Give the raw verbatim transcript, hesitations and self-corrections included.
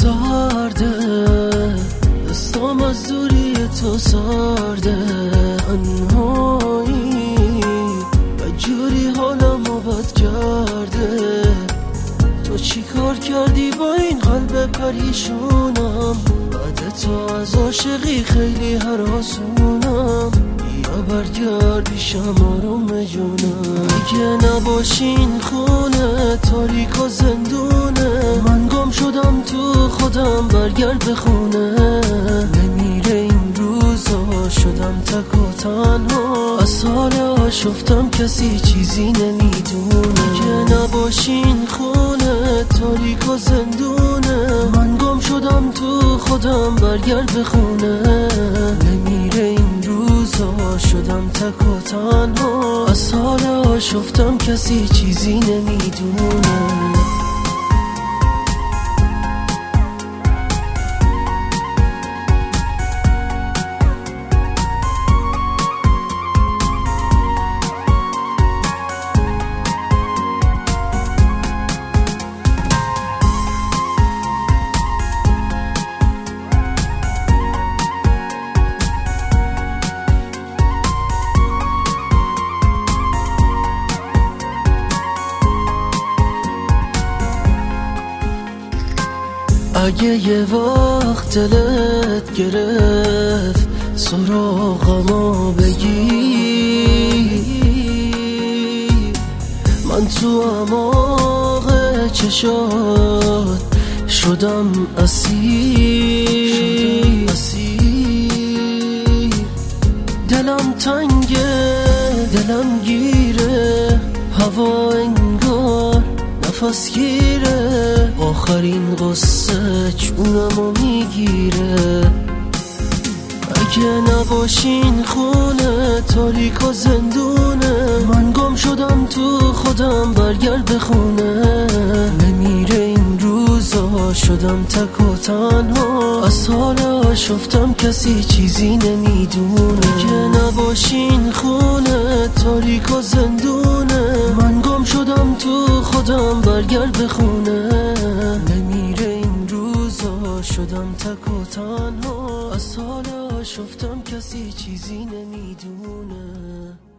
سارده، دستام از دوری تو سارده، تنهایی و جوری حالمو بد کرده. تو چی کار کردی با این قلب پریشونم؟ بعد تو از عاشقی خیلی هراسونم. یا برگردی شما رو مجونم، دیگه نباشین خونه تاریک و زندونه. من گم شدم تو خودم، برگرد به خونه. نمیره این روزا، شدم تک و تنها. از حال آشفتم کسی چیزی نمیدونه. دیگه نباشین خونه تاریک و زندونه. من گم شدم تو خودم، برگرد به خونه. نمیره این روزا، شدم تک و تنها. از حال آشفتم کسی چیزی نمیدونه. اگه یه وقت دلت گرفت سراغمو بگی، من تو اعماق چشات شدم اسیر. دلم تنگه، دلم گیره، هوا انگار نفس گیره. آخرین قصه چونمو میگیره. اگه نباشین خونه تاریک و زندونه. من گم شدم تو خودم، برگرد به خونه. نمیره این روزا، شدم تک و تنها. از حال آشفتم کسی چیزی نمیدونه. اگه نباشین خونه تاریک و زندونه. من گم شدم تو خودم، برگرد به خونه. نمیره این روزا، شدم تک و تنها. از حال آشفتم کسی چیزی نمیدونه.